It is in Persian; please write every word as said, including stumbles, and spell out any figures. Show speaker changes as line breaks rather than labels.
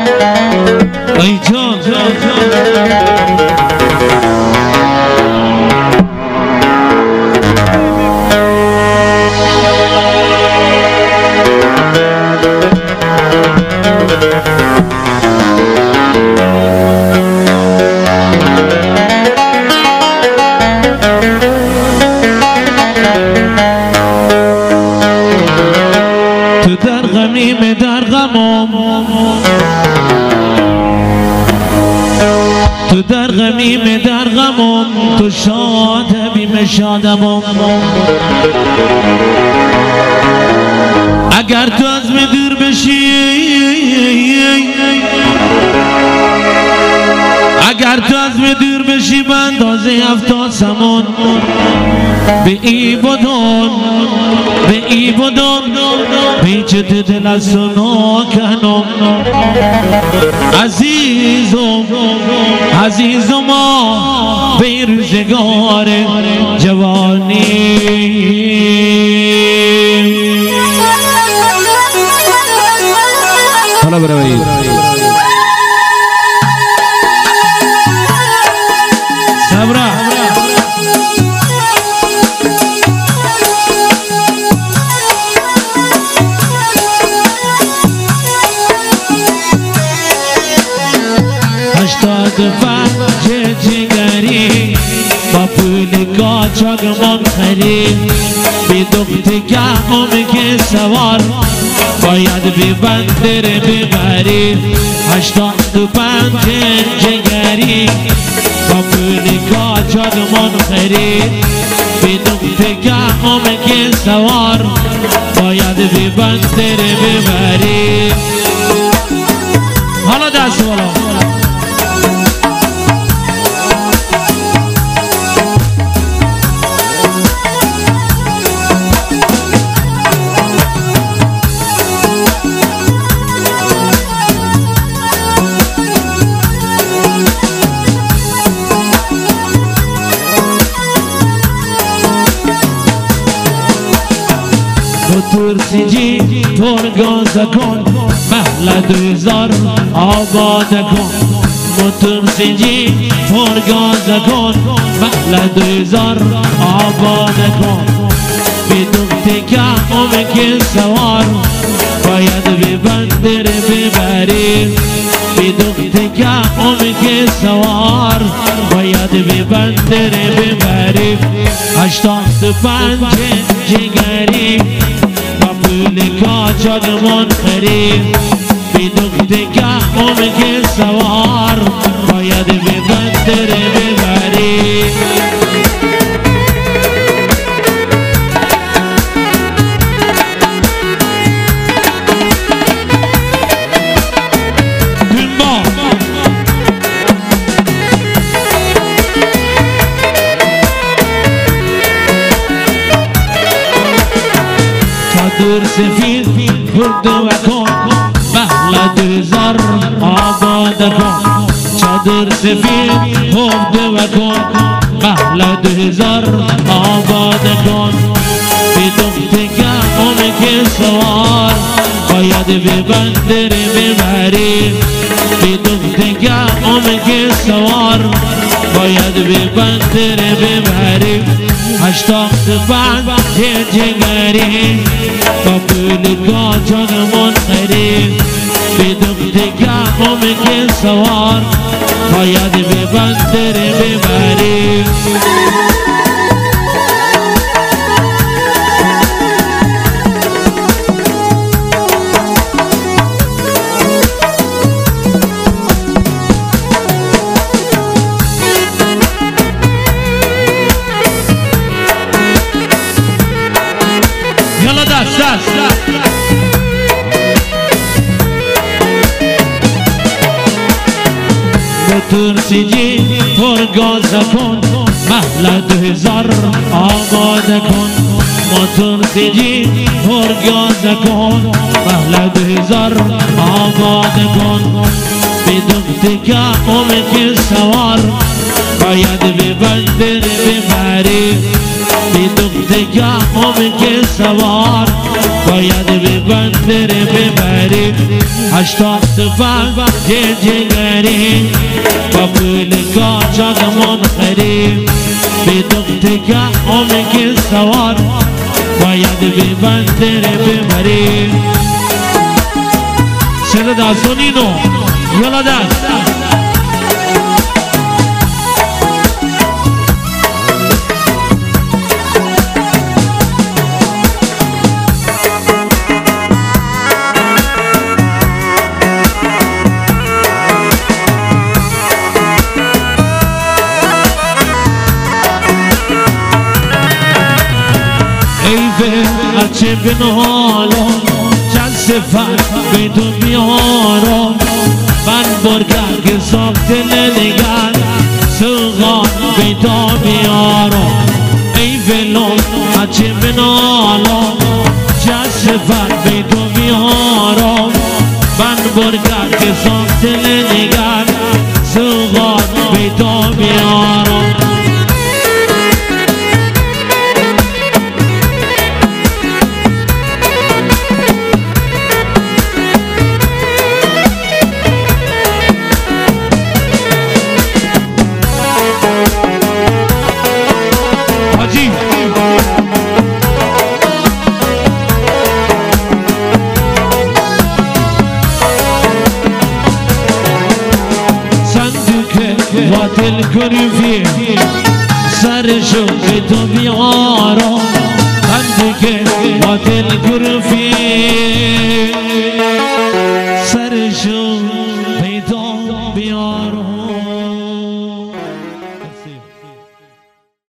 ای جان تو در غمیم در غمم تو در غمیم در غمم تو شاد بیم شادمم اگر تو از من دور بشی اگر تو از من دور بشی به اندازه هفتاد سمون به ای بدون به ای بدون پیچت دل از تو نکنم عزیزم عزیزم به روزگار جوانی حالا بروید صبره هشتاد پنج جگری با پول قاچاق من خرید بی دختگاهم که سوار باید بی بندر ببری هشتاد پنج جگری با پول قاچاق من خرید بی دختگاهم که سوار باید بی بندر ببری حالا دست بالا ترسیجی پر گاز کن محل دوزار آباد کن مترسیجی پر گاز کن محل دوزار آباد کن بی دختگاهم که سوار باید بی بندر ببری بی دختگاهم که سوار باید بی بندر ببری هشتاد پنج جگری پول قاچاق من خرید بی دختگاهم که سوار باید بی بندر ببری چادر سفید برد و کن محل دوزار آباد کن چادر سفید برد و کن محل دوزار آباد کن بی دختگاهم که سوار باید بی بندر ببری بی دختگاهم که سوار باید بی بندر ببری هشتاد پنج جگری با پول قاچاق من خرید بی دختگاهم که سوار باید بی بندر ببری ترسیجی پر گاز کن محل دوزار آباد کن ترسیجی پر گاز کن محل دوزار آباد کن بی دختگاهم که سوار باید بی بندر ببری بی دختگاهم که سوار باید بی بندر ببری جگری هشتاد سفر یه جگری با پول قاچاق منخری به دختگه آمگی سوار باید به بندر ببری صدا داستونینو یالا دست هرچه بنالم چند سفر به تو بیارم من برگر که ساخت نگر سوغان به تو بیارم ای ولون هرچه بنالم چند سفر به تو بیارم من برگر که ساخت نگر سوغان به تو بیارم دل کری فی سرشو به تو بیارم